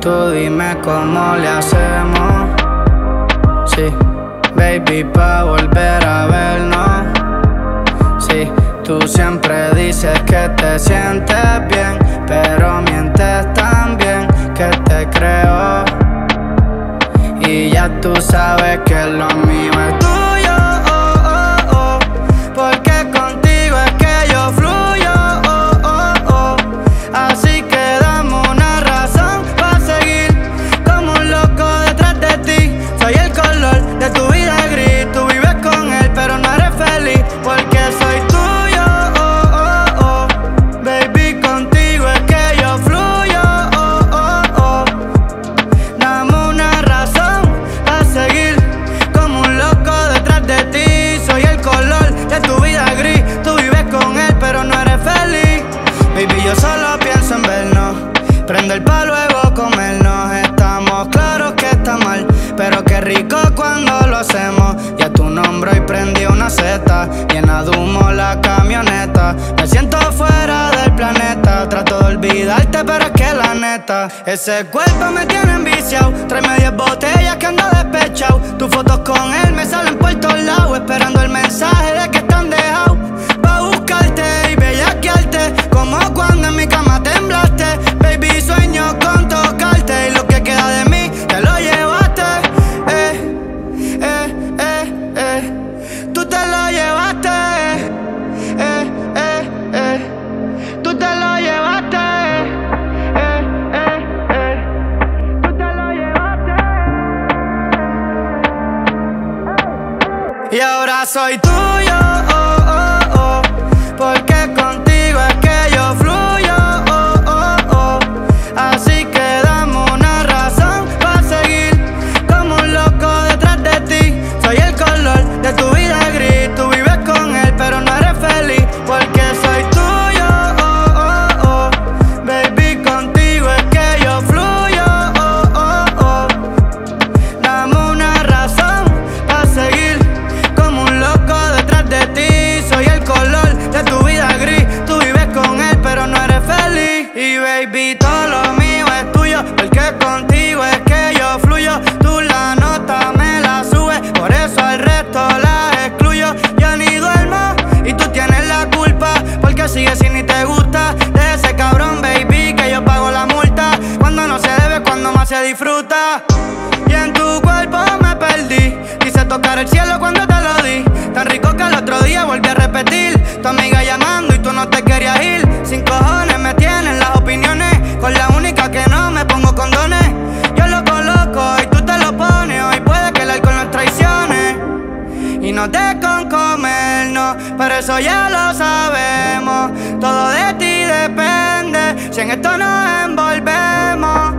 Tú dime cómo le hacemos, sí, baby, pa' volver a vernos. Sí, tú siempre dices que te sientes bien, pero mientes también, que te creo. Y ya tú sabes que lo mío es tuyo, porque contigo es que yo fluyo, así que dame una razón pa' seguir como un loco detrás de ti. Soy el color de tu vida gris, tú vives con él pero no eres feliz, porque soy tuyo, baby, contigo es que yo fluyo, dame una razón pa' seguir como un loco detrás de ti. Soy el color de tu vida gris, tú vives con él pero no eres feliz. Baby, yo solo pienso en vernos, prender pa' luego comernos. Estamos claros que está mal, pero qué rico cuando lo hacemos. Ya tu nombre y prendí una seta, llena de humo la camioneta. Me siento fuera del planeta, trato de olvidarte pero es que la neta, ese cuerpo me tiene enviciado. Tráeme 10 botellas que ando despechado. Tus fotos con él me salen por todos lados, esperando el mensaje de que están dejados. Pa' buscarte y bellaquearte, como cuando en mi cama temblaste. Baby, sueño con tocarte y lo que queda de mí te lo llevaste. Tú te lo llevaste. Tú te lo llevaste. Tú te lo llevaste. Y ahora soy tuyo, porque contigo es que yo fluyo, así que dame una razón pa' seguir como un loco detrás de ti. Soy el color de tu vida gris, tú vives con él pero no eres feliz, porque soy tuyo, baby, contigo es que yo fluyo, dame una razón pa' seguir como un loco detrás de ti. Soy el color de tu vida gris, tú vives con él pero no eres feliz. Y baby, todo lo mío es tuyo, porque contigo es que yo fluyo. Tú la nota me la subes, por eso al resto la excluyo. Yo ni duermo y tú tienes la culpa, porque sigues sin ni te gusta de ese cabrón, baby, que yo pago la multa. Cuando no se debe, cuando más se disfruta. Y en tu cuerpo me perdí, quise tocar el cielo cuando te lo di. Tan rico que el otro día volví a repetir. Tu amiga llamando y tú no te querías ir. Sin cojones me tienen las opiniones, con la única que no me pongo condones. Yo lo coloco y tú te lo pones. Hoy puede que el alcohol nos traicione y nos dé con comernos, pero eso ya lo sabemos. Todo de ti depende, si en esto nos envolvemos.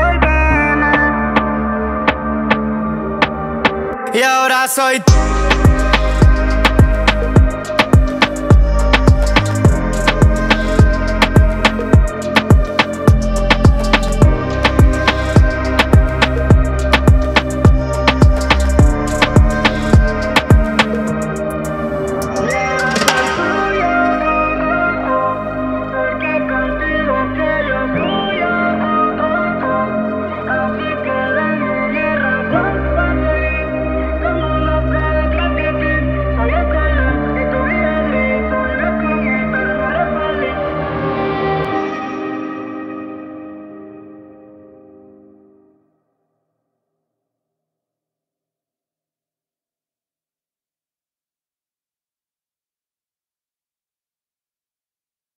Y ahora soy